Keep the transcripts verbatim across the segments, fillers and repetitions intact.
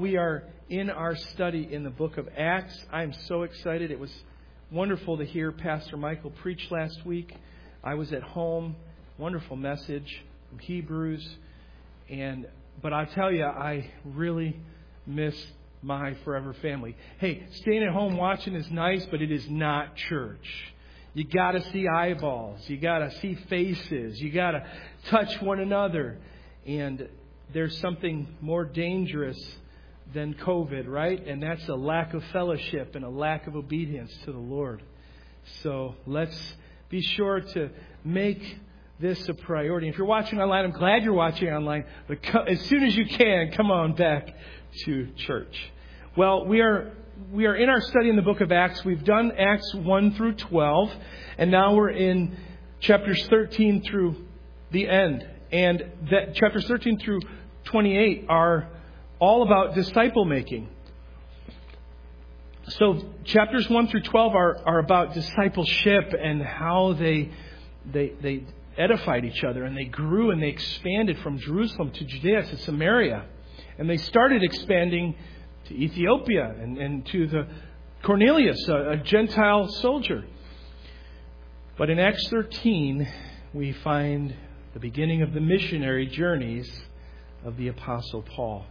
we are in our study in the book of Acts. I'm so excited. It was wonderful to hear Pastor Michael preach last week. I was at home. Wonderful message from Hebrews. And but I tell you, I really miss my forever family. Hey, staying at home watching is nice, but it is not church. You got to see eyeballs. You got to see faces. You got to touch one another. And there's something more dangerous than COVID, right? And that's a lack of fellowship and a lack of obedience to the Lord. So let's be sure to make this a priority. If you're watching online, I'm glad you're watching online. But co- as soon as you can, come on back to church. Well, we are we are in our study in the book of Acts. We've done Acts one through twelve, and now we're in chapters thirteen through the end. And that chapters thirteen through twenty-eight are all about disciple making. So chapters one through twelve are, are about discipleship and how they they they edified each other, and they grew and they expanded from Jerusalem to Judea to Samaria. And they started expanding to Ethiopia and, and to the Cornelius, a, a Gentile soldier. But in Acts thirteen, we find the beginning of the missionary journeys of the Apostle Paul.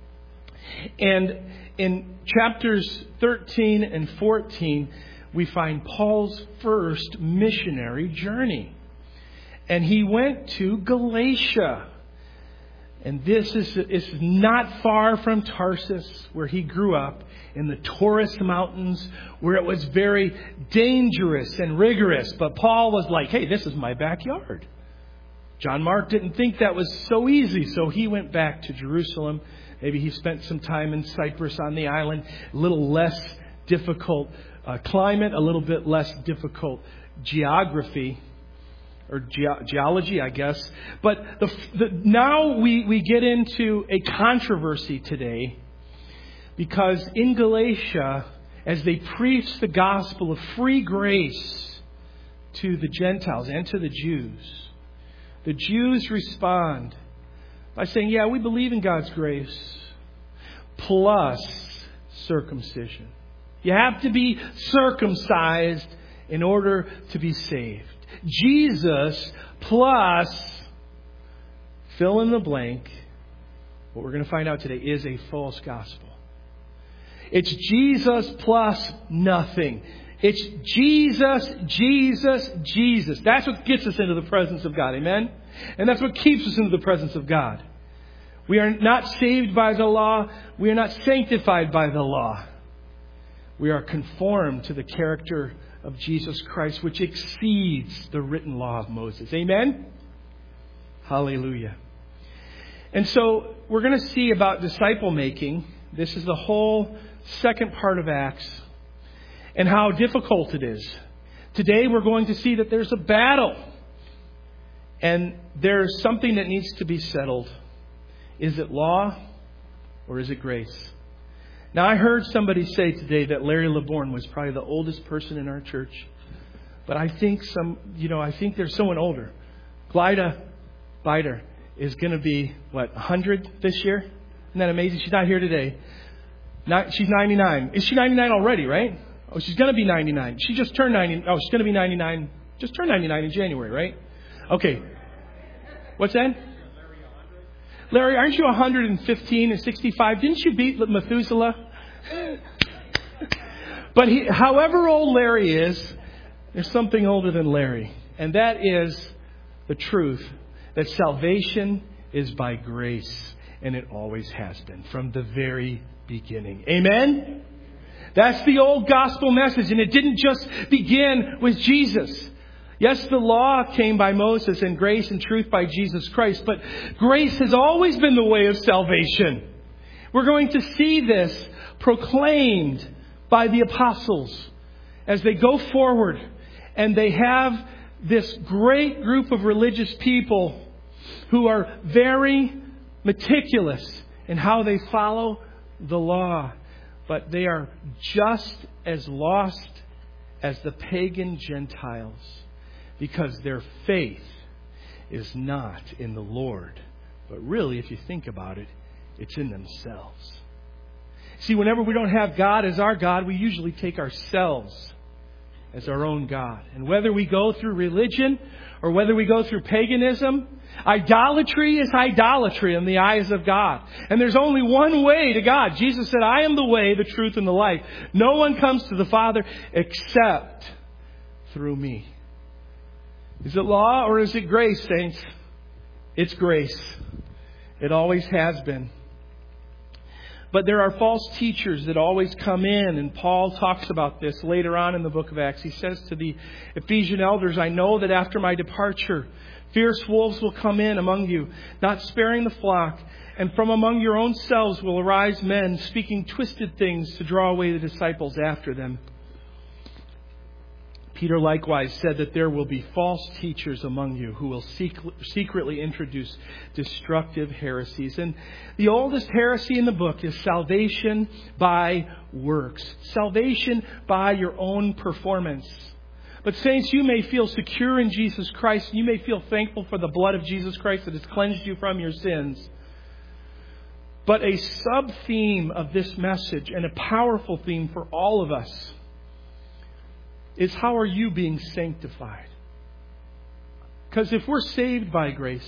And in chapters thirteen and fourteen, we find Paul's first missionary journey. And he went to Galatia. And this is, is not far from Tarsus, where he grew up, in the Taurus Mountains, where it was very dangerous and rigorous. But Paul was like, hey, this is my backyard. John Mark didn't think that was so easy, so he went back to Jerusalem. Maybe he spent some time in Cyprus on the island, a little less difficult uh, climate, a little bit less difficult geography. Or ge- geology, I guess. But the, the, now we, we get into a controversy today, because in Galatia, as they preach the gospel of free grace to the Gentiles and to the Jews, the Jews respond by saying, yeah, we believe in God's grace plus circumcision. You have to be circumcised in order to be saved. Jesus plus fill in the blank, what we're going to find out today, is a false gospel. It's Jesus plus nothing. It's Jesus, Jesus, Jesus. That's what gets us into the presence of God. Amen? And that's what keeps us into the presence of God. We are not saved by the law. We are not sanctified by the law. We are conformed to the character of Jesus Christ, which exceeds the written law of Moses. Amen? Hallelujah. And so we're going to see about disciple making. This is the whole second part of Acts, and how difficult it is. Today we're going to see that there's a battle, and there's something that needs to be settled. Is it law or is it grace? Now, I heard somebody say today that Larry LeBourne was probably the oldest person in our church. But I think some, you know, I think there's someone older. Glida Bider is going to be, what, one hundred this year? Isn't that amazing? She's not here today. Not, she's ninety-nine. Is she ninety-nine already, right? Oh, she's going to be ninety-nine. She just turned ninety. Oh, she's going to be ninety-nine. Just turned ninety-nine in January, right? Okay. What's that? Larry, aren't you one hundred fifteen and sixty-five? Didn't you beat Methuselah? But he, however old Larry is, there's something older than Larry. And that is the truth that salvation is by grace. And it always has been from the very beginning. Amen? That's the old gospel message. And it didn't just begin with Jesus. Yes, the law came by Moses and grace and truth by Jesus Christ. But grace has always been the way of salvation. We're going to see this proclaimed by the apostles as they go forward. And they have this great group of religious people who are very meticulous in how they follow the law. But they are just as lost as the pagan Gentiles, because their faith is not in the Lord. But really, if you think about it, it's in themselves. See, whenever we don't have God as our God, we usually take ourselves as our own God. And whether we go through religion or whether we go through paganism, idolatry is idolatry in the eyes of God. And there's only one way to God. Jesus said, I am the way, the truth, and the life. No one comes to the Father except through me. Is it law or is it grace, saints? It's grace. It always has been. But there are false teachers that always come in, and Paul talks about this later on in the book of Acts. He says to the Ephesian elders, I know that after my departure, fierce wolves will come in among you, not sparing the flock, and from among your own selves will arise men speaking twisted things to draw away the disciples after them. Peter likewise said that there will be false teachers among you who will seek, secretly introduce destructive heresies. And the oldest heresy in the book is salvation by works. Salvation by your own performance. But saints, you may feel secure in Jesus Christ. You may feel thankful for the blood of Jesus Christ that has cleansed you from your sins. But a sub-theme of this message, and a powerful theme for all of us, is how are you being sanctified? Because if we're saved by grace,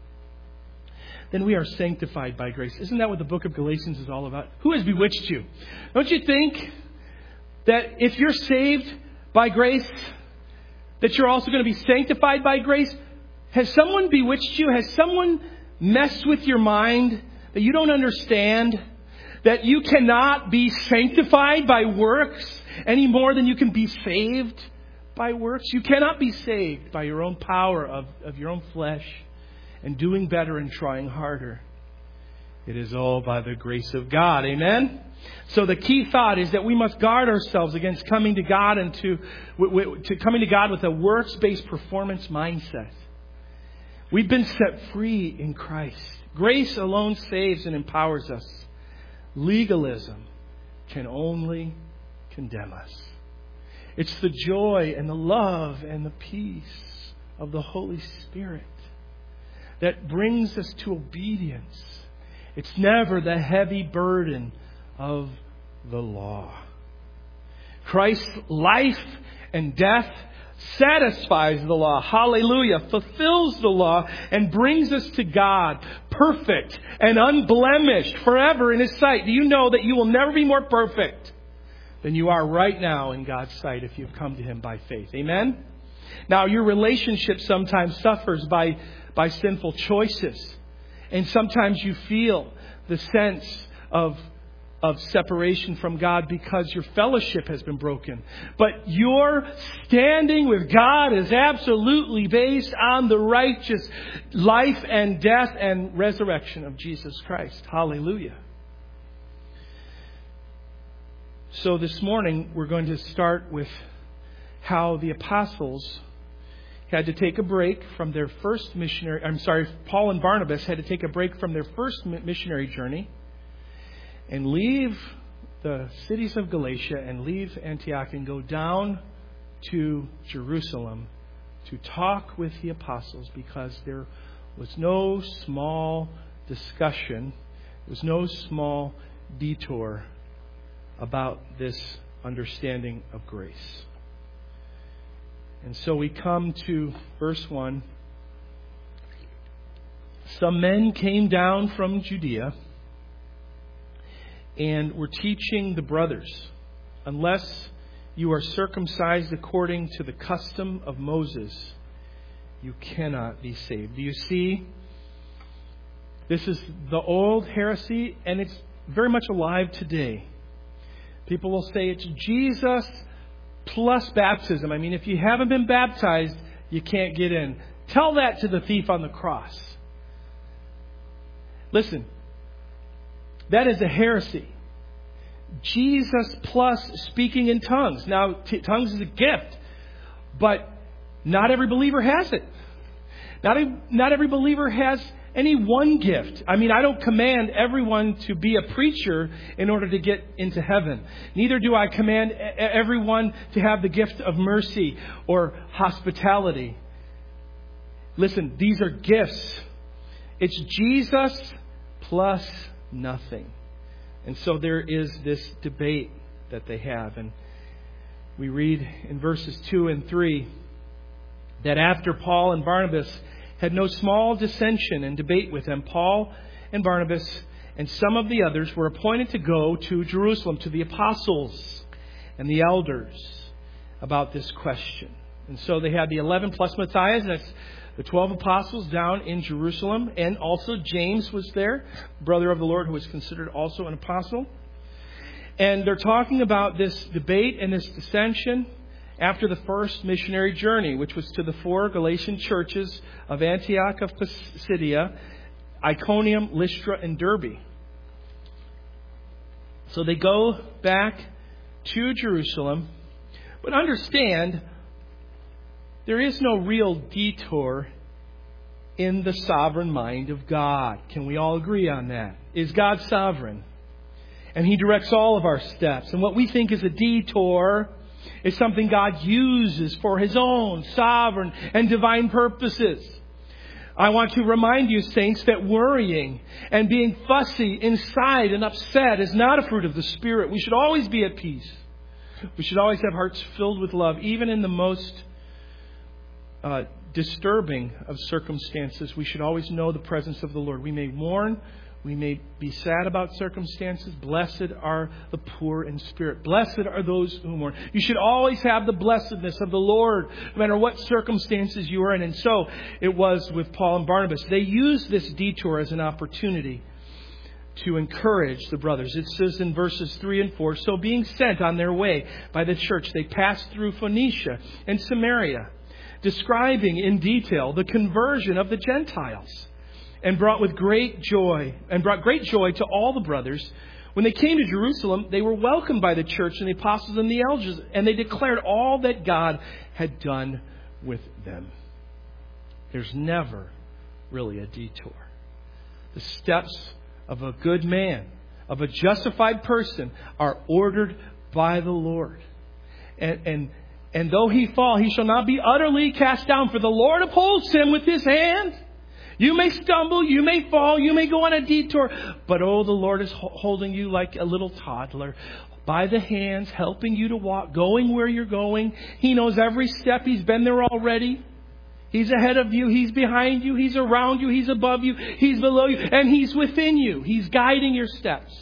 then we are sanctified by grace. Isn't that what the book of Galatians is all about? Who has bewitched you? Don't you think that if you're saved by grace, that you're also going to be sanctified by grace? Has someone bewitched you? Has someone messed with your mind that you don't understand? That you cannot be sanctified by works any more than you can be saved by works? You cannot be saved by your own power of, of your own flesh and doing better and trying harder. It is all by the grace of God. Amen? So the key thought is that we must guard ourselves against coming to God and to, to coming to God with a works-based performance mindset. We've been set free in Christ. Grace alone saves and empowers us. Legalism can only condemn us. It's the joy and the love and the peace of the Holy Spirit that brings us to obedience. It's never the heavy burden of the law. Christ's life and death satisfies the law. Hallelujah. Fulfills the law and brings us to God, perfect and unblemished forever in His sight. Do you know that you will never be more perfect than you are right now in God's sight if you've come to Him by faith? Amen? Now, your relationship sometimes suffers by, by sinful choices. And sometimes you feel the sense of of separation from God because your fellowship has been broken. But your standing with God is absolutely based on the righteous life and death and resurrection of Jesus Christ. Hallelujah. So this morning we're going to start with how the apostles had to take a break from their first missionary, I'm sorry, Paul and Barnabas had to take a break from their first missionary journey and leave the cities of Galatia and leave Antioch and go down to Jerusalem to talk with the apostles, because there was no small discussion, there was no small detour about this understanding of grace. And so we come to verse one. Some men came down from Judea and were teaching the brothers, unless you are circumcised according to the custom of Moses, you cannot be saved. Do you see? This is the old heresy, and it's very much alive today. People will say it's Jesus plus baptism. I mean, if you haven't been baptized, you can't get in. Tell that to the thief on the cross. Listen, that is a heresy. Jesus plus speaking in tongues. Now, t- tongues is a gift, but not every believer has it. Not, a, not every believer has any one gift. I mean, I don't command everyone to be a preacher in order to get into heaven. Neither do I command everyone to have the gift of mercy or hospitality. Listen, these are gifts. It's Jesus plus nothing. And so there is this debate that they have. And we read in verses two and three that after Paul and Barnabas had no small dissension and debate with them, Paul and Barnabas and some of the others were appointed to go to Jerusalem to the apostles and the elders about this question. And so they had the eleven plus Matthias, that's the twelve apostles down in Jerusalem. And also James was there, brother of the Lord, who was considered also an apostle. And they're talking about this debate and this dissension after the first missionary journey, which was to the four Galatian churches of Antioch of Pisidia, Iconium, Lystra, and Derbe. So they go back to Jerusalem. But understand, there is no real detour in the sovereign mind of God. Can we all agree on that? Is God sovereign? And He directs all of our steps. And what we think is a detour is something God uses for His own sovereign and divine purposes. I want to remind you, saints, that worrying and being fussy inside and upset is not a fruit of the Spirit. We should always be at peace. We should always have hearts filled with love, even in the most uh, disturbing of circumstances. We should always know the presence of the Lord. We may mourn. We may be sad about circumstances. Blessed are the poor in spirit. Blessed are those who mourn. You should always have the blessedness of the Lord, no matter what circumstances you are in. And so it was with Paul and Barnabas. They used this detour as an opportunity to encourage the brothers. It says in verses three and four, so being sent on their way by the church, they passed through Phoenicia and Samaria, describing in detail the conversion of the Gentiles. And brought with great joy, and brought great joy to all the brothers. When they came to Jerusalem, they were welcomed by the church and the apostles and the elders, and they declared all that God had done with them. There's never really a detour. The steps of a good man, of a justified person, are ordered by the Lord. And, and, and though he fall, he shall not be utterly cast down, for the Lord upholds him with His hand. You may stumble, you may fall, you may go on a detour, but oh, the Lord is holding you like a little toddler by the hands, helping you to walk, going where you're going. He knows every step. He's been there already. He's ahead of you. He's behind you. He's around you. He's above you. He's below you. And He's within you. He's guiding your steps.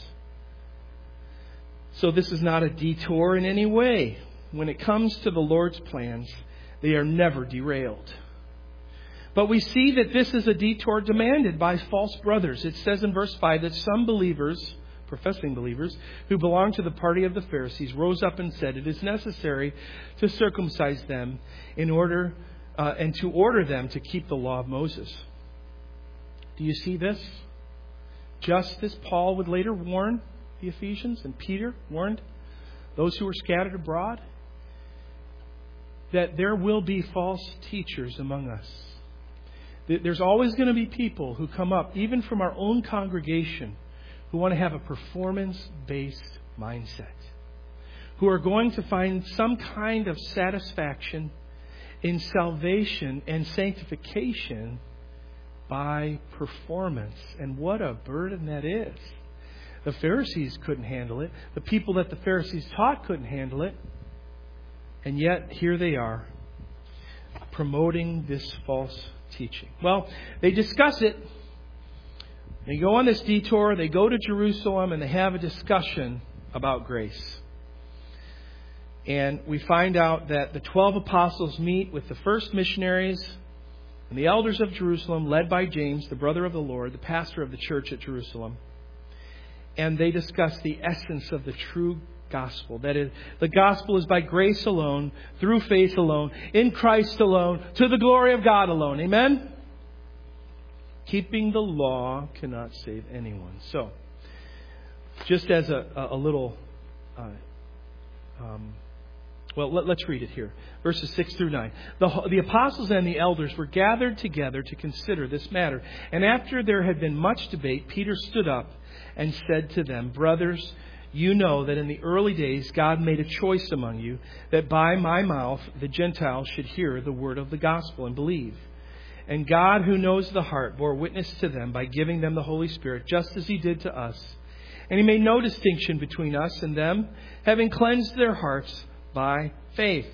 So this is not a detour in any way. When it comes to the Lord's plans, they are never derailed. But we see that this is a detour demanded by false brothers. It says in verse five that some believers, professing believers, who belonged to the party of the Pharisees, rose up and said, it is necessary to circumcise them in order uh, and to order them to keep the law of Moses. Do you see this? Just as Paul would later warn the Ephesians and Peter warned those who were scattered abroad, that there will be false teachers among us. There's always going to be people who come up, even from our own congregation, who want to have a performance-based mindset, who are going to find some kind of satisfaction in salvation and sanctification by performance. And what a burden that is. The Pharisees couldn't handle it. The people that the Pharisees taught couldn't handle it. And yet, here they are, promoting this false teaching. Well, they discuss it. They go on this detour. They go to Jerusalem and they have a discussion about grace. And we find out that the twelve apostles meet with the first missionaries and the elders of Jerusalem, led by James, the brother of the Lord, the pastor of the church at Jerusalem. And they discuss the essence of the true gospel. That is, the gospel is by grace alone, through faith alone, in Christ alone, to the glory of God alone. Amen? Keeping the law cannot save anyone. So, just as a, a little... Uh, um, well, let, let's read it here. Verses six through nine. The, the apostles and the elders were gathered together to consider this matter. And after there had been much debate, Peter stood up and said to them, brothers, you know that in the early days God made a choice among you that by my mouth the Gentiles should hear the word of the gospel and believe. And God, who knows the heart, bore witness to them by giving them the Holy Spirit, just as He did to us. And He made no distinction between us and them, having cleansed their hearts by faith.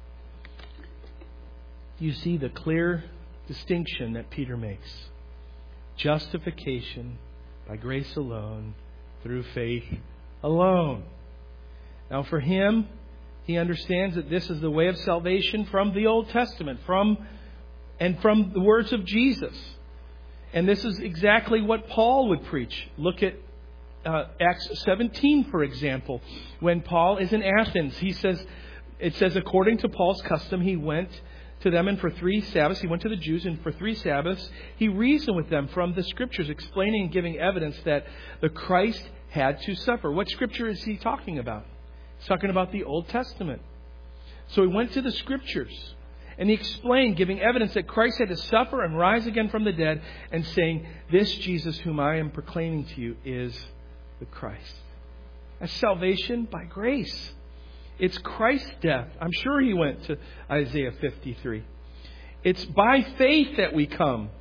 You see the clear distinction that Peter makes. Justification by grace alone, through faith alone. Now for him, he understands that this is the way of salvation from the Old Testament, from and from the words of Jesus. And this is exactly what Paul would preach. Look at uh, Acts seventeen, for example. When Paul is in Athens, he says, it says, according to Paul's custom, he went to them, and for three Sabbaths, he went to the Jews, and for three Sabbaths, he reasoned with them from the Scriptures, explaining and giving evidence that the Christ had to suffer. What Scripture is he talking about? He's talking about the Old Testament. So he went to the Scriptures, and he explained, giving evidence that Christ had to suffer and rise again from the dead, and saying, this Jesus whom I am proclaiming to you is the Christ. That's salvation by grace. It's Christ's death. I'm sure he went to Isaiah fifty-three. It's by faith that we come.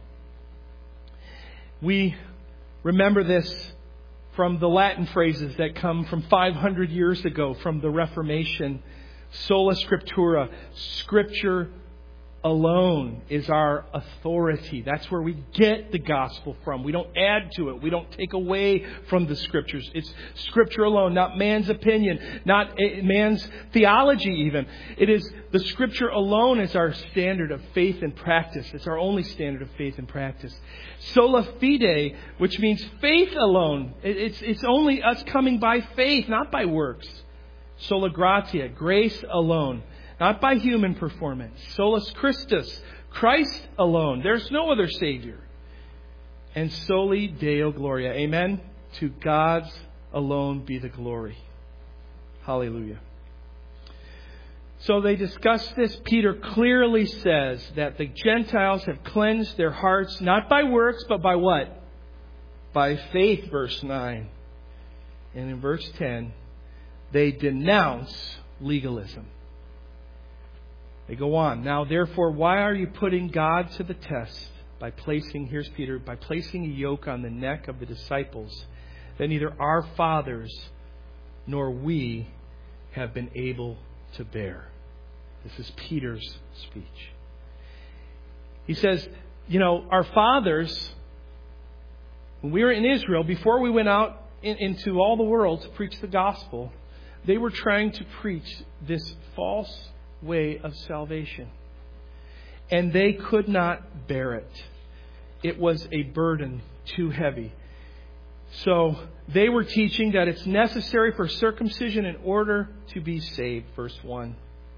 We remember this from the Latin phrases that come from five hundred years ago from the Reformation. Sola Scriptura. Scripture alone is our authority. That's where we get the gospel from. We don't add to it. We don't take away from the Scriptures. It's Scripture alone, not man's opinion, not man's theology even. It is the Scripture alone is our standard of faith and practice. It's our only standard of faith and practice. Sola fide, which means faith alone. It's, it's only us coming by faith, not by works. Sola gratia, grace alone. Not by human performance. Solus Christus, Christ alone. There's no other Savior. And soli Deo Gloria. Amen. To God's alone be the glory. Hallelujah. So they discuss this. Peter clearly says that the Gentiles have cleansed their hearts, not by works, but by what? By faith, verse nine. And in verse ten, they denounce legalism. They go on. Now, therefore, why are you putting God to the test by placing, here's Peter, by placing a yoke on the neck of the disciples that neither our fathers nor we have been able to bear? This is Peter's speech. He says, you know, our fathers, when we were in Israel, before we went out in, into all the world to preach the gospel, they were trying to preach this false way of salvation. And they could not bear it. It was a burden too heavy. So they were teaching that it's necessary for circumcision in order to be saved, verse one.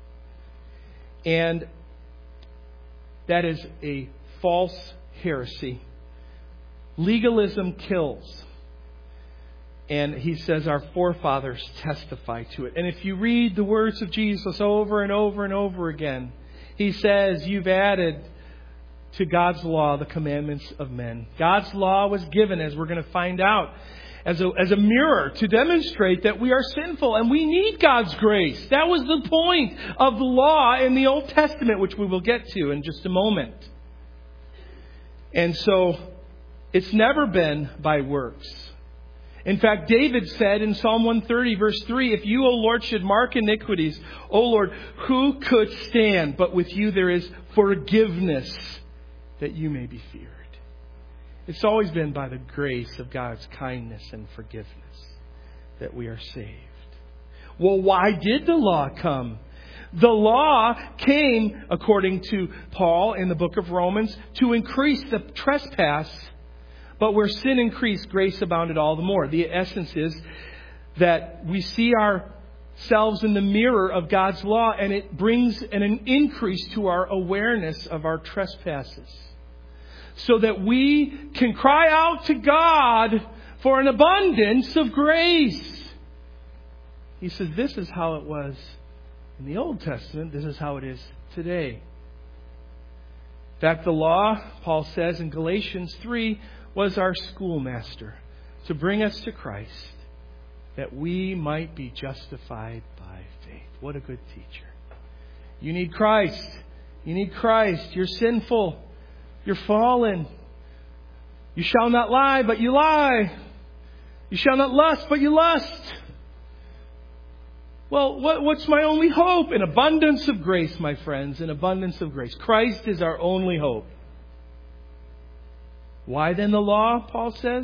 And that is a false heresy. Legalism kills. And he says our forefathers testify to it. And if you read the words of Jesus over and over and over again, he says you've added to God's law the commandments of men. God's law was given, as we're going to find out, as a, as a mirror to demonstrate that we are sinful and we need God's grace. That was the point of the law in the Old Testament, which we will get to in just a moment. And so it's never been by works. In fact, David said in Psalm one thirty, verse three, if you, O Lord, should mark iniquities, O Lord, who could stand? But with you there is forgiveness that you may be feared. It's always been by the grace of God's kindness and forgiveness that we are saved. Well, why did the law come? The law came, according to Paul in the book of Romans, to increase the trespass. But where sin increased, grace abounded all the more. The essence is that we see ourselves in the mirror of God's law, and it brings an increase to our awareness of our trespasses. So that we can cry out to God for an abundance of grace. He says this is how it was in the Old Testament. This is how it is today. In fact, the law, Paul says in Galatians three, was our schoolmaster to bring us to Christ that we might be justified by faith. What a good teacher. You need Christ. You need Christ. You're sinful. You're fallen. You shall not lie, but you lie. You shall not lust, but you lust. Well, what, what's my only hope? An abundance of grace, my friends, an abundance of grace. Christ is our only hope. Why then the law, Paul says?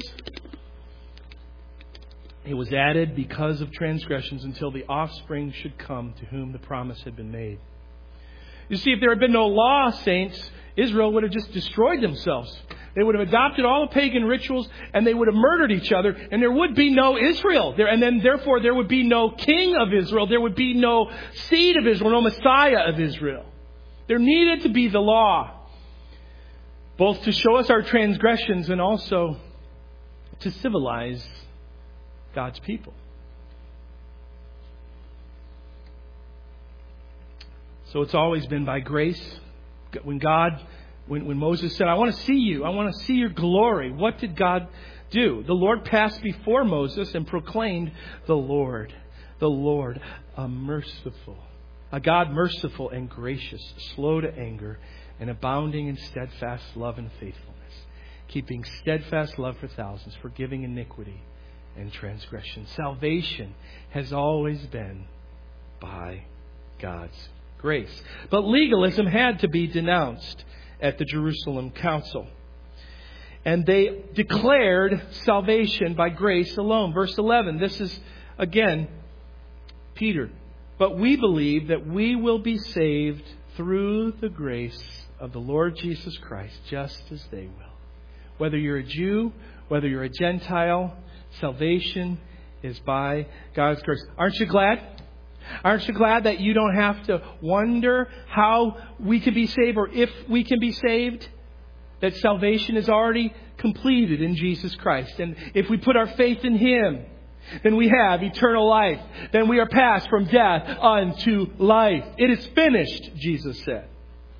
It was added because of transgressions until the offspring should come to whom the promise had been made. You see, if there had been no law, saints, Israel would have just destroyed themselves. They would have adopted all the pagan rituals and they would have murdered each other, and there would be no Israel. There, and then therefore there would be no king of Israel. There would be no seed of Israel, no Messiah of Israel. There needed to be the law, both to show us our transgressions and also to civilize God's people. So it's always been by grace. When God, when, when Moses said, I want to see you, I want to see your glory, what did God do? The Lord passed before Moses and proclaimed, the Lord, the Lord, a merciful, a God merciful and gracious, slow to anger, and abounding in steadfast love and faithfulness, keeping steadfast love for thousands, forgiving iniquity and transgression. Salvation has always been by God's grace. But legalism had to be denounced at the Jerusalem Council. And they declared salvation by grace alone. Verse eleven, this is, again, Peter. But we believe that we will be saved through the grace of the Lord Jesus Christ, just as they will. Whether you're a Jew, whether you're a Gentile, salvation is by God's grace. Aren't you glad? Aren't you glad that you don't have to wonder how we can be saved or if we can be saved? That salvation is already completed in Jesus Christ. And if we put our faith in Him, then we have eternal life. Then we are passed from death unto life. It is finished, Jesus said.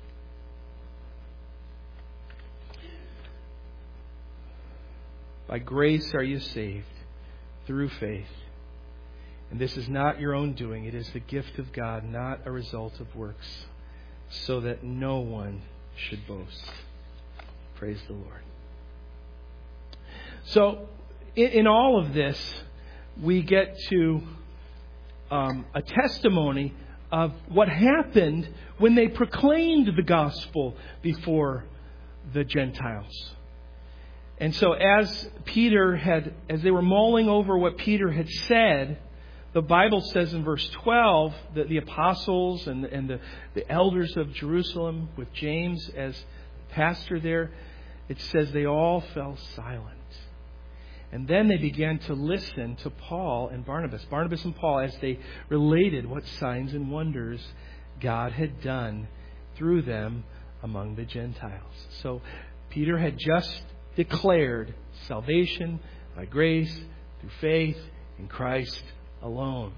By grace are you saved through faith. And this is not your own doing. It is the gift of God, not a result of works, so that no one should boast. Praise the Lord. So, in, in all of this, we get to um, a testimony of what happened when they proclaimed the gospel before the Gentiles. And so, as Peter had, as they were mulling over what Peter had said, the Bible says in verse twelve that the apostles and, and the, the elders of Jerusalem, with James as pastor there, it says they all fell silent. And then they began to listen to Paul and Barnabas, Barnabas and Paul, as they related what signs and wonders God had done through them among the Gentiles. So Peter had just declared salvation by grace through faith in Christ alone.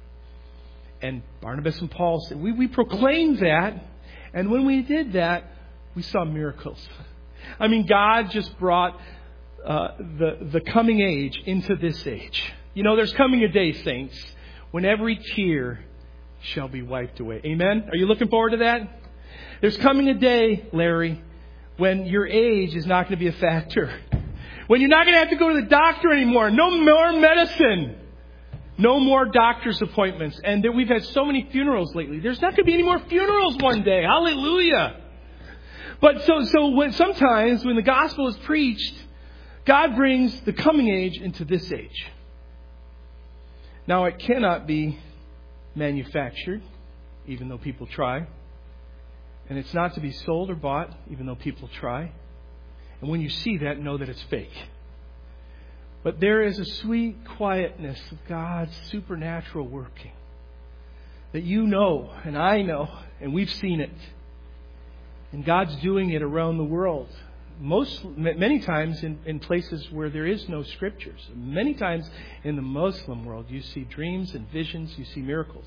And Barnabas and Paul said, we, we proclaimed that. And when we did that, we saw miracles. I mean, God just brought uh, the, the coming age into this age. You know, there's coming a day, saints, when every tear shall be wiped away. Amen? Are you looking forward to that? There's coming a day, Larry, when your age is not going to be a factor. When you're not going to have to go to the doctor anymore. No more medicine. No more doctor's appointments. And we've had so many funerals lately. There's not going to be any more funerals one day. Hallelujah. But so so when sometimes when the gospel is preached, God brings the coming age into this age. Now it cannot be manufactured, even though people try. And it's not to be sold or bought, even though people try. And when you see that, know that it's fake. But there is a sweet quietness of God's supernatural working that you know and I know, and we've seen it. And God's doing it around the world. Most, many times in, in places where there is no scriptures. Many times in the Muslim world, you see dreams and visions, you see miracles.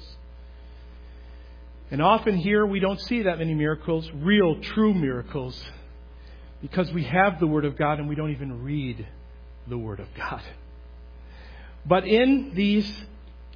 And often here we don't see that many miracles, real, true miracles, because we have the Word of God and we don't even read the Word of God. But in these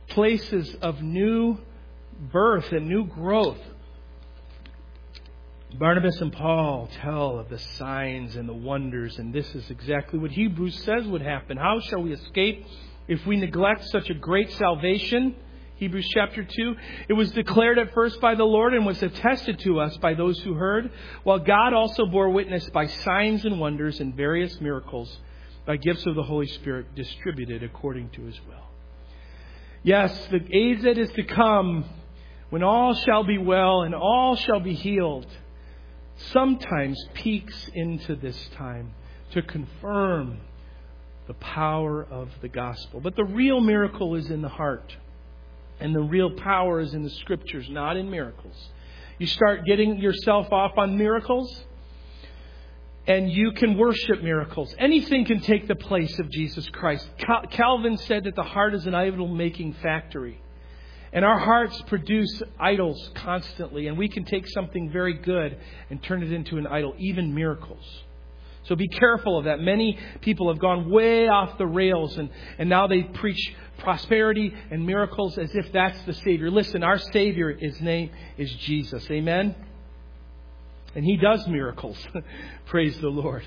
places of new birth and new growth, Barnabas and Paul tell of the signs and the wonders, and this is exactly what Hebrews says would happen. How shall we escape if we neglect such a great salvation? Hebrews chapter two. It was declared at first by the Lord and was attested to us by those who heard, while God also bore witness by signs and wonders and various miracles, by gifts of the Holy Spirit distributed according to His will. Yes, the age that is to come, when all shall be well and all shall be healed, sometimes peeks into this time to confirm the power of the gospel. But the real miracle is in the heart. And the real power is in the Scriptures, not in miracles. You start getting yourself off on miracles, and you can worship miracles. Anything can take the place of Jesus Christ. Cal- Calvin said that the heart is an idol-making factory. And our hearts produce idols constantly. And we can take something very good and turn it into an idol, even miracles. So be careful of that. Many people have gone way off the rails, and, and now they preach prosperity and miracles as if that's the Savior. Listen, our Savior, His name is Jesus. Amen? And He does miracles. Praise the Lord.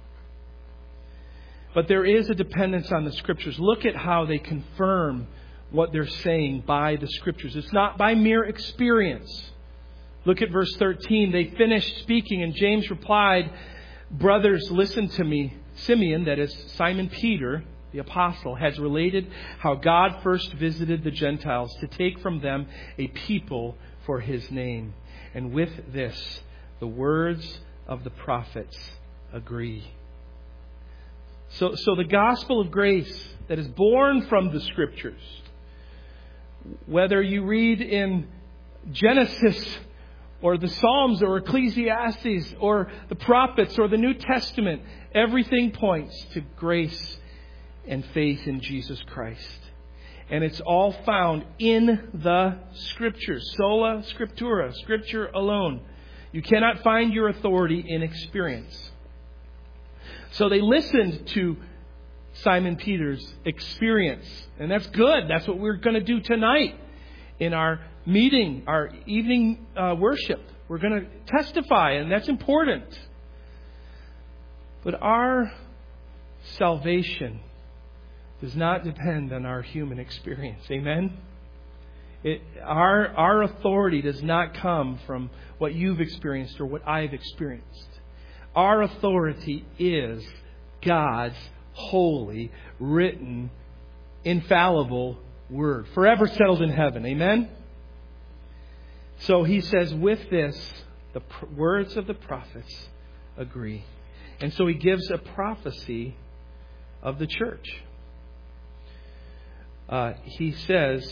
But there is a dependence on the Scriptures. Look at how they confirm what they're saying by the Scriptures. It's not by mere experience. Look at verse thirteen. They finished speaking, and James replied, "Brothers, listen to me. Simeon," that is Simon Peter, the apostle, "has related how God first visited the Gentiles to take from them a people for His name. And with this, the words of the prophets agree." So, so the gospel of grace that is born from the Scriptures, whether you read in Genesis or the Psalms or Ecclesiastes or the prophets or the New Testament, everything points to grace and faith in Jesus Christ. And it's all found in the Scriptures. Sola Scriptura, Scripture alone. You cannot find your authority in experience. So they listened to Simon Peter's experience. And that's good. That's what we're going to do tonight in our meeting, our evening uh, worship. We're going to testify, and that's important. But our salvation does not depend on our human experience. Amen? It, our, our authority does not come from what you've experienced or what I've experienced. Our authority is God's holy, written, infallible Word, forever settled in heaven. Amen? So he says, with this, the pr- words of the prophets agree. And so he gives a prophecy of the church. Uh, he says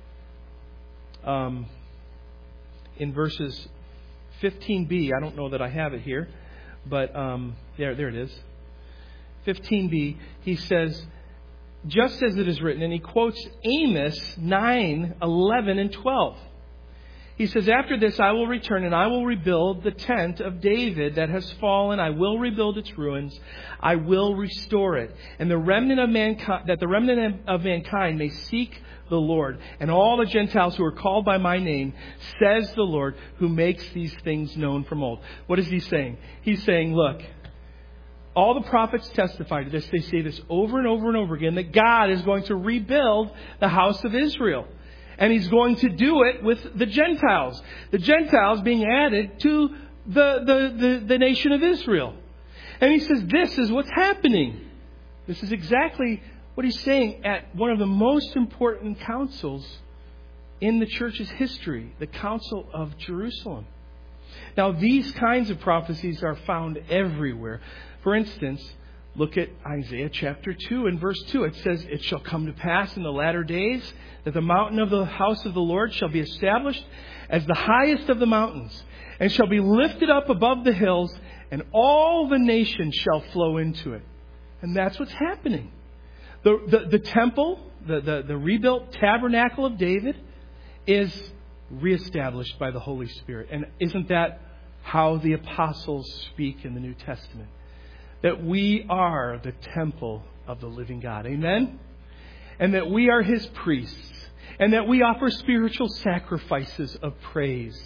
um, in verses fifteen b, I don't know that I have it here, but um, there, there it is. fifteen b, he says, just as it is written, and he quotes Amos nine, eleven, and twelve. He says, after this I will return and I will rebuild the tent of David that has fallen. I will rebuild its ruins. I will restore it. And the remnant of mankind, that the remnant of mankind may seek the Lord. And all the Gentiles who are called by my name, says the Lord, who makes these things known from old. What is he saying? He's saying, look, all the prophets testify to this. They say this over and over and over again, that God is going to rebuild the house of Israel. And He's going to do it with the Gentiles. The Gentiles being added to the, the, the, the nation of Israel. And He says, this is what's happening. This is exactly what He's saying at one of the most important councils in the church's history, the Council of Jerusalem. Now, these kinds of prophecies are found everywhere. For instance, look at Isaiah chapter two and verse two. It says, it shall come to pass in the latter days that the mountain of the house of the Lord shall be established as the highest of the mountains, and shall be lifted up above the hills, and all the nations shall flow into it. And that's what's happening. The, the, the temple, the, the, the rebuilt tabernacle of David is reestablished by the Holy Spirit. And isn't that how the apostles speak in the New Testament? That we are the temple of the living God. Amen? And that we are His priests. And that we offer spiritual sacrifices of praise.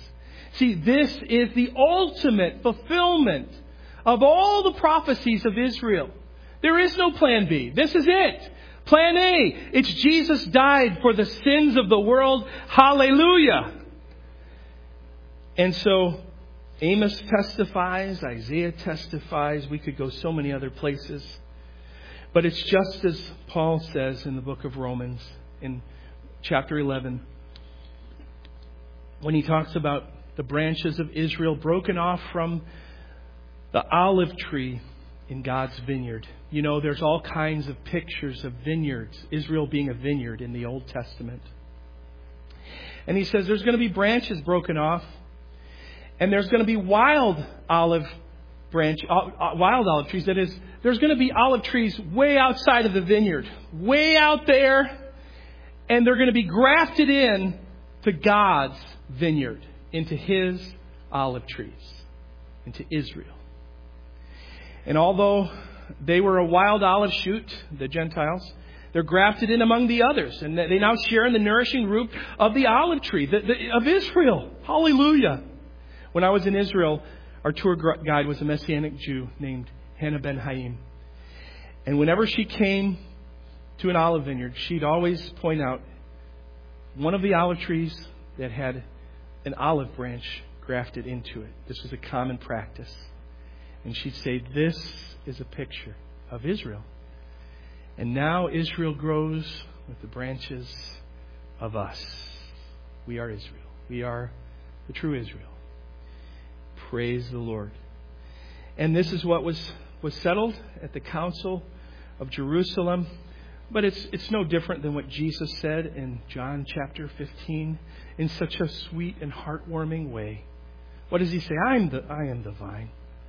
See, this is the ultimate fulfillment of all the prophecies of Israel. There is no plan B. This is it. Plan A. It's Jesus died for the sins of the world. Hallelujah. And so Amos testifies, Isaiah testifies. We could go so many other places. But it's just as Paul says in the book of Romans in chapter eleven, when he talks about the branches of Israel broken off from the olive tree in God's vineyard. You know, there's all kinds of pictures of vineyards, Israel being a vineyard in the Old Testament. And he says there's going to be branches broken off, and there's going to be wild olive branch, wild olive trees. That is, there's going to be olive trees way outside of the vineyard, way out there, and they're going to be grafted in to God's vineyard, into His olive trees, into Israel. And although they were a wild olive shoot, the Gentiles, they're grafted in among the others. And they now share in the nourishing root of the olive tree the, the, of Israel. Hallelujah. When I was in Israel, our tour guide was a Messianic Jew named Hannah Ben Haim. And whenever she came to an olive vineyard, she'd always point out one of the olive trees that had an olive branch grafted into it. This was a common practice. And she'd say, this is a picture of Israel. And now Israel grows with the branches of us. We are Israel. We are the true Israel. Praise the Lord. And this is what was, was settled at the Council of Jerusalem. But it's it's no different than what Jesus said in John chapter fifteen in such a sweet and heartwarming way. What does He say? I'm the I am the vine.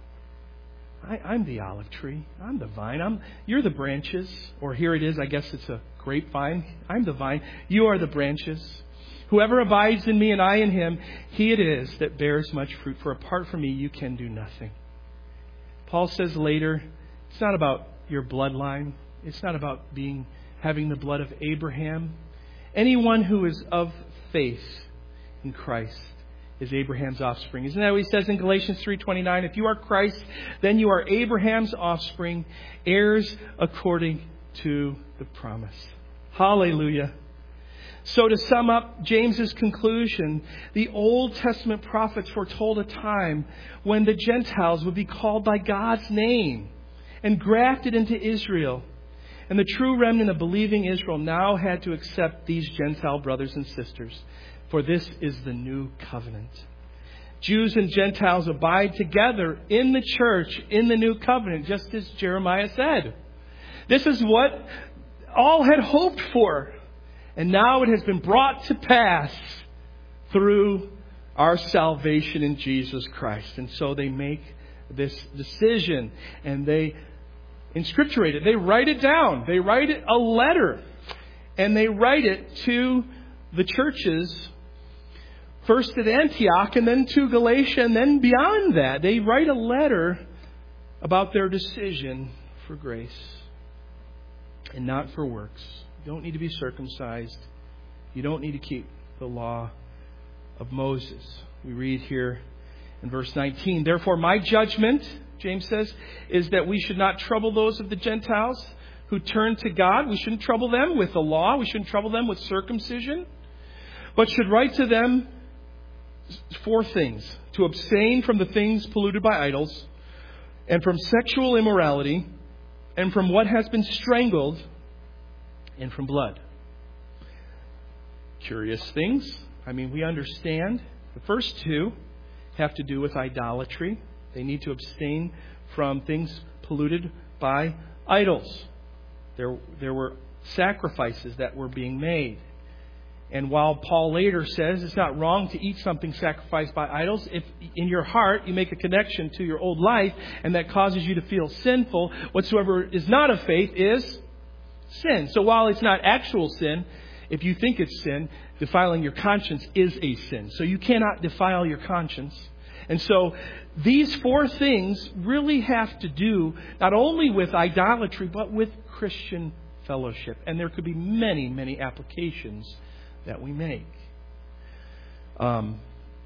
I, I'm the olive tree. I'm the vine. I'm you're the branches. Or here it is, I guess it's a grapevine. I'm the vine. You are the branches. Whoever abides in me and I in him, he it is that bears much fruit. For apart from me, you can do nothing. Paul says later, it's not about your bloodline. It's not about being having the blood of Abraham. Anyone who is of faith in Christ is Abraham's offspring. Isn't that what he says in Galatians three twenty-nine? If you are Christ, then you are Abraham's offspring, heirs according to the promise. Hallelujah. So to sum up James's conclusion, the Old Testament prophets foretold a time when the Gentiles would be called by God's name and grafted into Israel. And the true remnant of believing Israel now had to accept these Gentile brothers and sisters. For this is the new covenant. Jews and Gentiles abide together in the church, in the new covenant, just as Jeremiah said. This is what all had hoped for. And now it has been brought to pass through our salvation in Jesus Christ. And so they make this decision and they inscripturate it. They write it down. They write it a letter. And they write it to the churches, first at Antioch and then to Galatia and then beyond that. They write a letter about their decision for grace and not for works. You don't need to be circumcised. You don't need to keep the law of Moses. We read here in verse nineteen, therefore my judgment, James says, is that we should not trouble those of the Gentiles who turn to God. We shouldn't trouble them with the law. We shouldn't trouble them with circumcision. But should write to them four things. To abstain from the things polluted by idols, and from sexual immorality, and from what has been strangled, and from blood. Curious things. I mean, we understand the first two have to do with idolatry. They need to abstain from things polluted by idols. There, there were sacrifices that were being made. And while Paul later says it's not wrong to eat something sacrificed by idols, if in your heart you make a connection to your old life and that causes you to feel sinful, whatsoever is not of faith is sin. So while it's not actual sin, if you think it's sin, defiling your conscience is a sin. So you cannot defile your conscience. And so these four things really have to do not only with idolatry, but with Christian fellowship. And there could be many, many applications that we make. Um,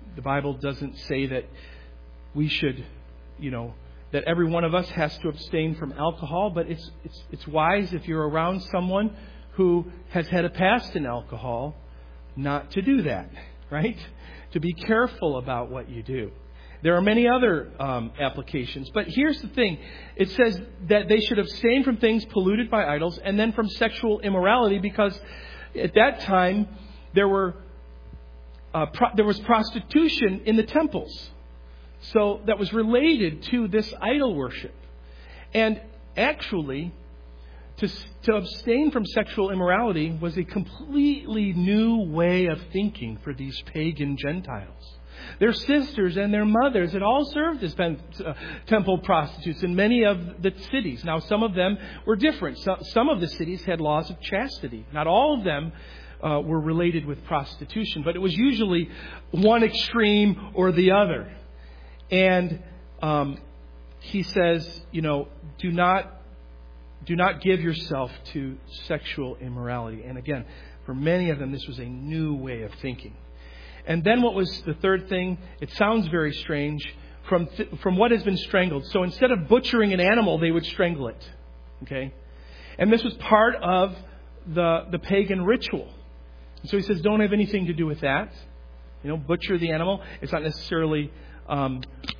the Bible doesn't say that we should, you know, that every one of us has to abstain from alcohol, but it's it's it's wise if you're around someone who has had a past in alcohol not to do that, right? To be careful about what you do. There are many other um, applications, but here's the thing. It says that they should abstain from things polluted by idols and then from sexual immorality, because at that time there were uh, pro- there was prostitution in the temples. So that was related to this idol worship. And actually, to, to abstain from sexual immorality was a completely new way of thinking for these pagan Gentiles. Their sisters and their mothers had all served as pen, uh, temple prostitutes in many of the cities. Now, some of them were different. So, some of the cities had laws of chastity. Not all of them uh, were related with prostitution, but it was usually one extreme or the other. And um, he says, you know, do not do not give yourself to sexual immorality. And again, for many of them, this was a new way of thinking. And then what was the third thing? It sounds very strange. From th- from what has been strangled. So instead of butchering an animal, they would strangle it. Okay? And this was part of the, the pagan ritual. And so he says, don't have anything to do with that. You know, butcher the animal. It's not necessarily... Um,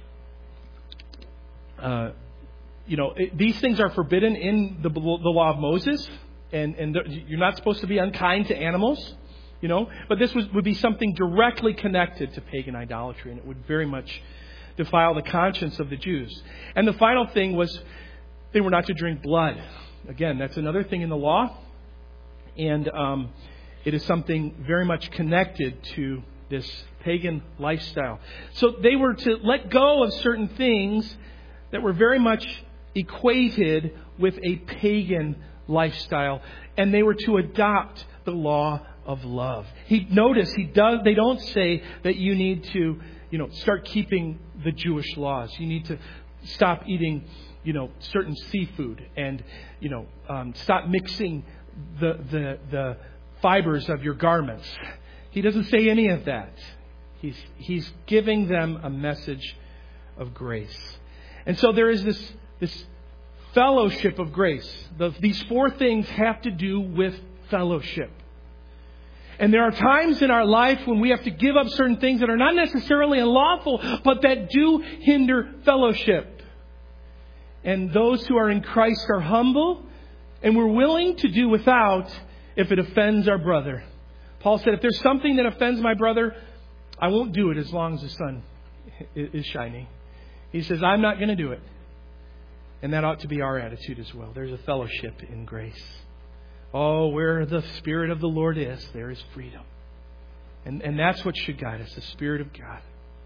uh, you know, it, these things are forbidden in the, the law of Moses, and, and you're not supposed to be unkind to animals, you know. But this was, would be something directly connected to pagan idolatry, and it would very much defile the conscience of the Jews. And the final thing was they were not to drink blood. Again, that's another thing in the law, and um, it is something very much connected to this pagan lifestyle. So they were to let go of certain things that were very much equated with a pagan lifestyle, and they were to adopt the law of love. He notice he does. They don't say that you need to, you know, start keeping the Jewish laws. You need to stop eating, you know, certain seafood, and you know, um, stop mixing the the the fibers of your garments. He doesn't say any of that. He's he's giving them a message of grace. And so there is this this fellowship of grace. The, these four things have to do with fellowship. And there are times in our life when we have to give up certain things that are not necessarily unlawful, but that do hinder fellowship. And those who are in Christ are humble, and we're willing to do without if it offends our brother. Paul said, if there's something that offends my brother, I won't do it as long as the sun is shining. He says, I'm not going to do it. And that ought to be our attitude as well. There's a fellowship in grace. Oh, where the Spirit of the Lord is, there is freedom. And, and that's what should guide us, the Spirit of God.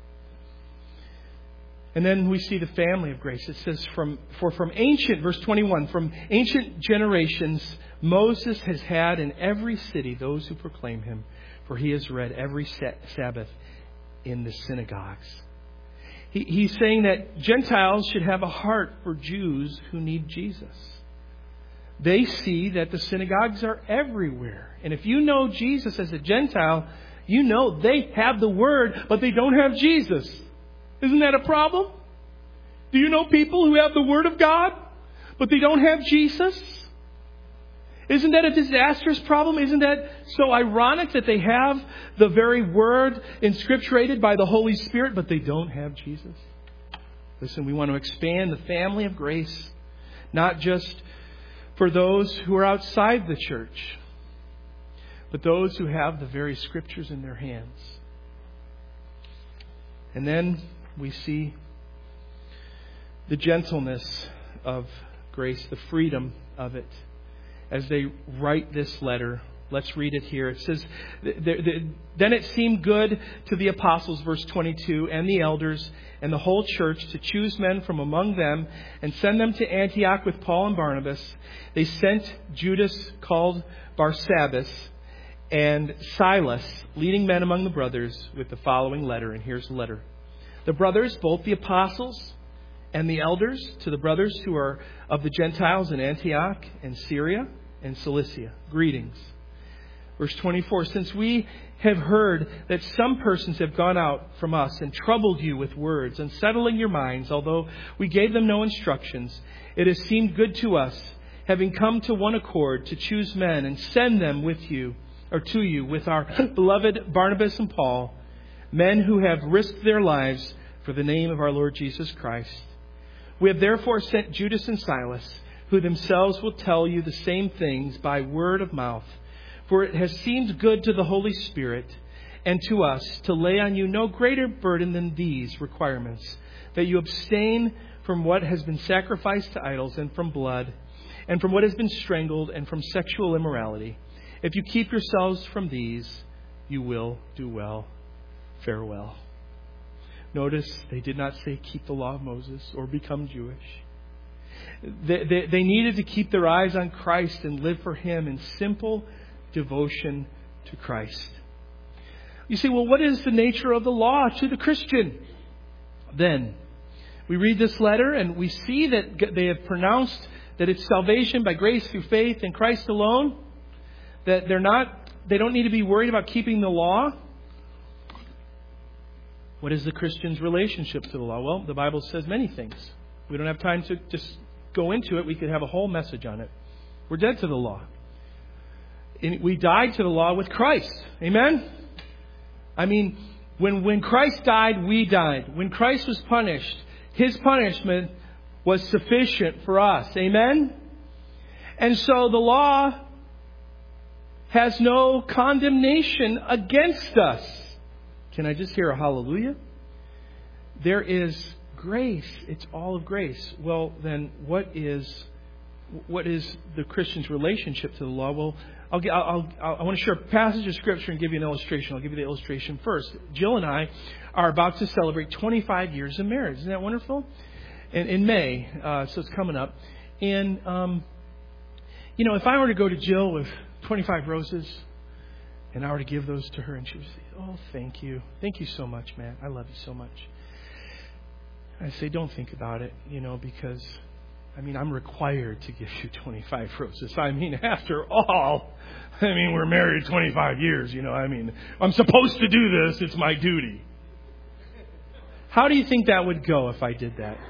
And then we see the family of grace. It says, from for from ancient, verse twenty-one, from ancient generations, Moses has had in every city those who proclaim him, for he has read every Sabbath in the synagogues. He, he's saying that Gentiles should have a heart for Jews who need Jesus. They see that the synagogues are everywhere. And if you know Jesus as a Gentile, you know they have the Word, but they don't have Jesus. Isn't that a problem? Do you know people who have the Word of God, but they don't have Jesus? Isn't that a disastrous problem? Isn't that so ironic that they have the very Word inscripturated by the Holy Spirit, but they don't have Jesus? Listen, we want to expand the family of grace, not just for those who are outside the church, but those who have the very Scriptures in their hands. And then we see the gentleness of grace, the freedom of it. As they write this letter, let's read it here. It says, then it seemed good to the apostles, verse twenty-two, and the elders and the whole church to choose men from among them and send them to Antioch with Paul and Barnabas. They sent Judas, called Barsabbas, and Silas, leading men among the brothers, with the following letter. And here's the letter. The brothers, both the apostles and the elders, to the brothers who are of the Gentiles in Antioch and Syria and Cilicia, greetings. Verse twenty-four, since we have heard that some persons have gone out from us and troubled you with words, unsettling your minds, although we gave them no instructions, it has seemed good to us, having come to one accord, to choose men and send them with you, or to you, with our beloved Barnabas and Paul, men who have risked their lives for the name of our Lord Jesus Christ. We have therefore sent Judas and Silas, who themselves will tell you the same things by word of mouth. For it has seemed good to the Holy Spirit and to us to lay on you no greater burden than these requirements, that you abstain from what has been sacrificed to idols, and from blood, and from what has been strangled, and from sexual immorality. If you keep yourselves from these, you will do well. Farewell. Notice they did not say keep the law of Moses or become Jewish. They, they, they needed to keep their eyes on Christ and live for Him in simple devotion to Christ. You say, well, what is the nature of the law to the Christian? Then we read this letter and we see that they have pronounced that it's salvation by grace through faith in Christ alone. That they're not, they don't need to be worried about keeping the law. What is the Christian's relationship to the law? Well, the Bible says many things. We don't have time to just go into it. We could have a whole message on it. We're dead to the law. We died to the law with Christ. Amen? I mean, when, when Christ died, we died. When Christ was punished, His punishment was sufficient for us. Amen? And so the law has no condemnation against us. Can I just hear a hallelujah? There is grace. It's all of grace. Well, then what is what is the Christian's relationship to the law? Well, I'll, I'll, I'll, I want to share a passage of Scripture and give you an illustration. I'll give you the illustration first. Jill and I are about to celebrate twenty-five years of marriage. Isn't that wonderful? In, in May, uh, so it's coming up. And, um, you know, if I were to go to Jill with twenty-five roses and I were to give those to her and she would say, oh, thank you. Thank you so much, man. I love you so much. I say, don't think about it, you know, because, I mean, I'm required to give you twenty-five roses. I mean, after all, I mean, we're married twenty-five years, you know, I mean, I'm supposed to do this. It's my duty. How do you think that would go if I did that?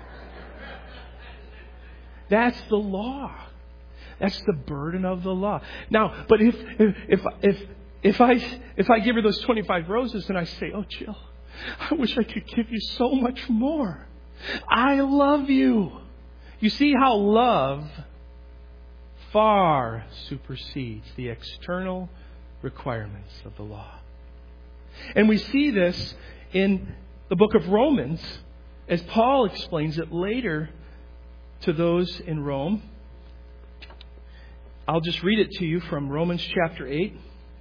That's the law. That's the burden of the law. Now, but if if if if, if I if I give her those twenty-five roses and I say, oh, Jill, I wish I could give you so much more. I love you. You see how love far supersedes the external requirements of the law. And we see this in the book of Romans as Paul explains it later to those in Rome. I'll just read it to you from Romans chapter eight.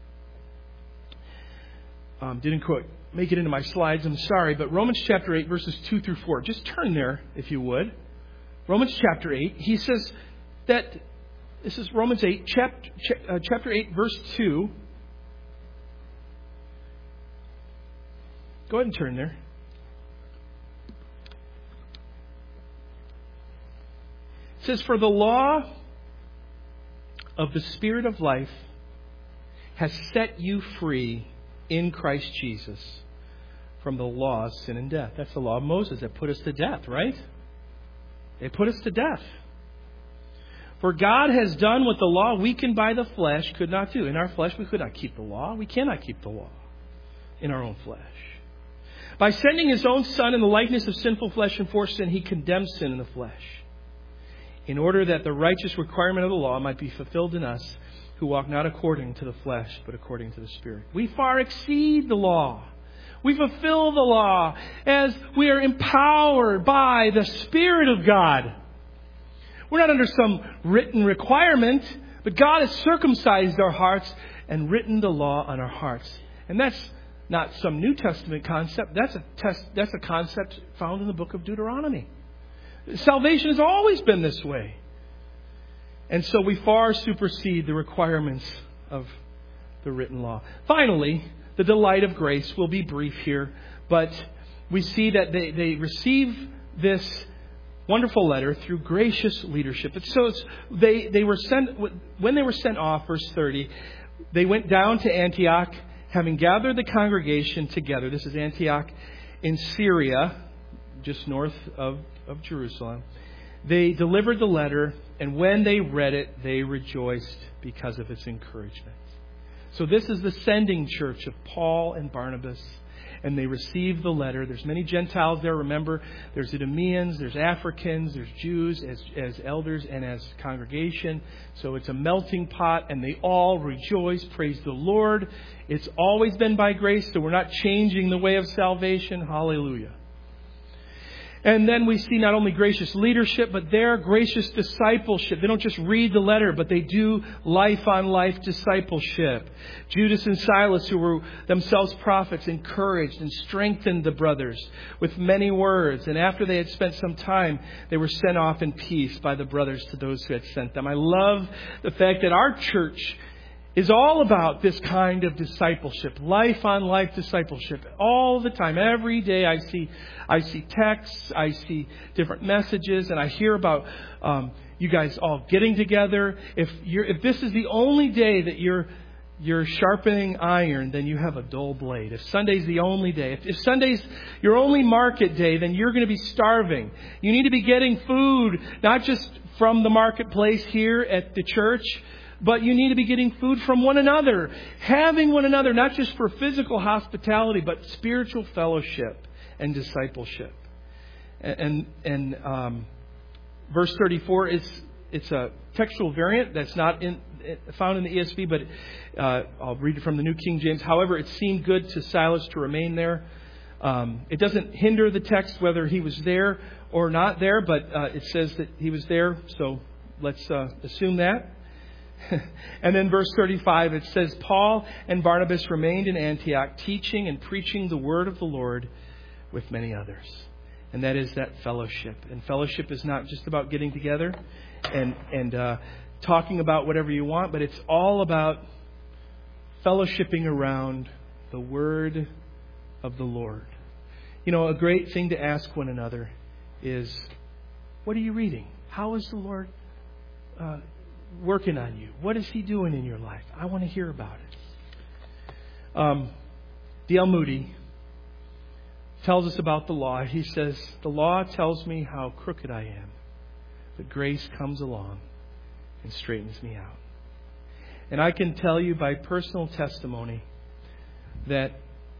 Um, didn't quite make it into my slides, I'm sorry, but Romans chapter eight, verses two through four. Just turn there, if you would. Romans chapter eight, he says that, this is Romans eight, chapter, uh, chapter eight, verse two. Go ahead and turn there. It says, for the law of the Spirit of life has set you free in Christ Jesus from the law of sin and death. That's the law of Moses that put us to death, right? They put us to death. For God has done what the law, weakened by the flesh, could not do. In our flesh, we could not keep the law. We cannot keep the law in our own flesh. By sending His own Son in the likeness of sinful flesh and for sin, He condemned sin in the flesh, in order that the righteous requirement of the law might be fulfilled in us, who walk not according to the flesh, but according to the Spirit. We far exceed the law. We fulfill the law as we are empowered by the Spirit of God. We're not under some written requirement, but God has circumcised our hearts and written the law on our hearts. And that's not some New Testament concept. That's a test, that's a concept found in the book of Deuteronomy. Salvation has always been this way. And so we far supersede the requirements of the written law. Finally, the delight of grace will be brief here, but we see that they, they receive this wonderful letter through gracious leadership. So it's, they, they were sent, when they were sent off, verse thirty, they went down to Antioch, having gathered the congregation together. This is Antioch in Syria, just north of, of Jerusalem. They delivered the letter, and when they read it, they rejoiced because of its encouragement. So this is the sending church of Paul and Barnabas, and they received the letter. There's many Gentiles there. Remember, there's Idumeans, there's Africans, there's Jews as, as elders and as congregation. So it's a melting pot, and they all rejoice. Praise the Lord. It's always been by grace, so we're not changing the way of salvation. Hallelujah. And then we see not only gracious leadership, but their gracious discipleship. They don't just read the letter, but they do life-on-life discipleship. Judas and Silas, who were themselves prophets, encouraged and strengthened the brothers with many words. And after they had spent some time, they were sent off in peace by the brothers to those who had sent them. I love the fact that our church is all about this kind of discipleship, life-on-life discipleship, all the time. Every day I see I see texts, I see different messages, and I hear about um, you guys all getting together. If you're if this is the only day that you're you're sharpening iron, then you have a dull blade. If Sunday's the only day, if, if Sunday's your only market day, then you're going to be starving. You need to be getting food, not just from the marketplace here at the church, but you need to be getting food from one another, having one another, not just for physical hospitality, but spiritual fellowship and discipleship. And and, and um, verse thirty-four is it's a textual variant that's not in, found in the E S V, but uh, I'll read it from the New King James. However, it seemed good to Silas to remain there. Um, it doesn't hinder the text whether he was there or not there, but uh, it says that he was there, so let's uh, assume that. And then verse thirty-five, it says, Paul and Barnabas remained in Antioch, teaching and preaching the word of the Lord with many others. And that is that fellowship. And fellowship is not just about getting together and, and uh, talking about whatever you want, but it's all about fellowshipping around the word of the Lord. You know, a great thing to ask one another is, what are you reading? How is the Lord uh, working on you? What is He doing in your life? I want to hear about it. Um, D L Moody tells us about the law. He says, the law tells me how crooked I am, but grace comes along and straightens me out. And I can tell you by personal testimony that,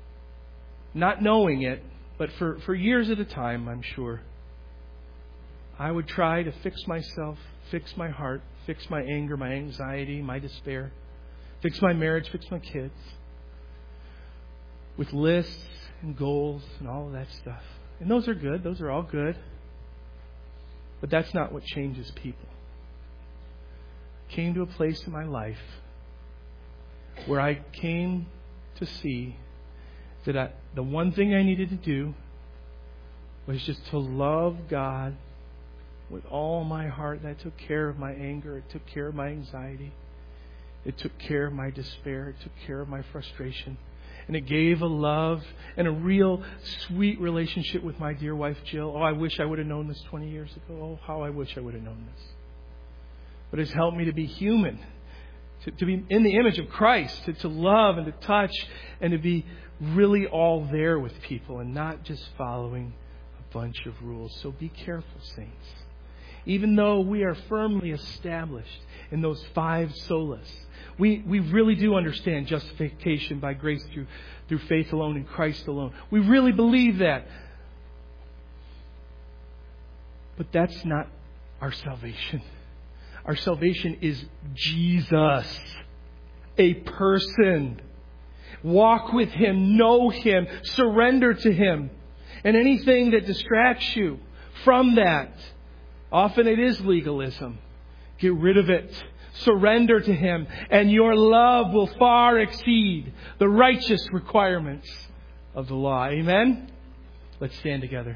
not knowing it, but for, for years at a time, I'm sure, I would try to fix myself, fix my heart, fix my anger, my anxiety, my despair, fix my marriage, fix my kids, with lists and goals and all of that stuff. And those are good. Those are all good. But that's not what changes people. I came to a place in my life where I came to see that I, the one thing I needed to do was just to love God with all my heart. That took care of my anger. It took care of my anxiety. It took care of my despair. It took care of my frustration. And it gave a love and a real sweet relationship with my dear wife, Jill. Oh, I wish I would have known this twenty years ago. Oh, how I wish I would have known this. But it's helped me to be human, to, to be in the image of Christ, to, to love and to touch and to be really all there with people and not just following a bunch of rules. So be careful, saints. Even though we are firmly established in those five solas, we, we really do understand justification by grace through, through faith alone in Christ alone. We really believe that. But that's not our salvation. Our salvation is Jesus, a person. Walk with Him, know Him, surrender to Him. And anything that distracts you from that, often it is legalism. Get rid of it. Surrender to Him. And your love will far exceed the righteous requirements of the law. Amen? Let's stand together.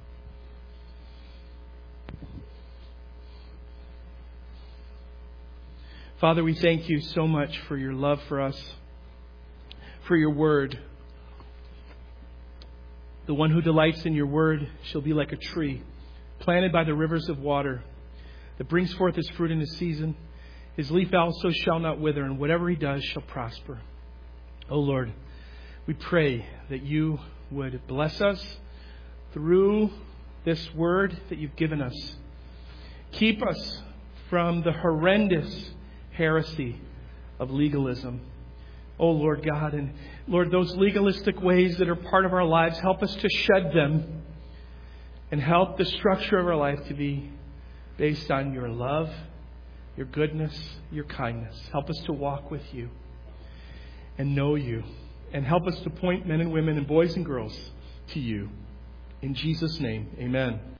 Father, we thank You so much for Your love for us, for Your word. The one who delights in Your word shall be like a tree planted by the rivers of water that brings forth its fruit in its season, His leaf also shall not wither, and whatever he does shall prosper. O Lord, we pray that you would bless us through this word that you've given us. Keep us from the horrendous heresy of legalism. Oh Lord God, and Lord, those legalistic ways that are part of our lives, help us to shed them and help the structure of our life to be based on your love, your goodness, your kindness. Help us to walk with you and know you, and help us to point men and women and boys and girls to you. In Jesus' name, amen.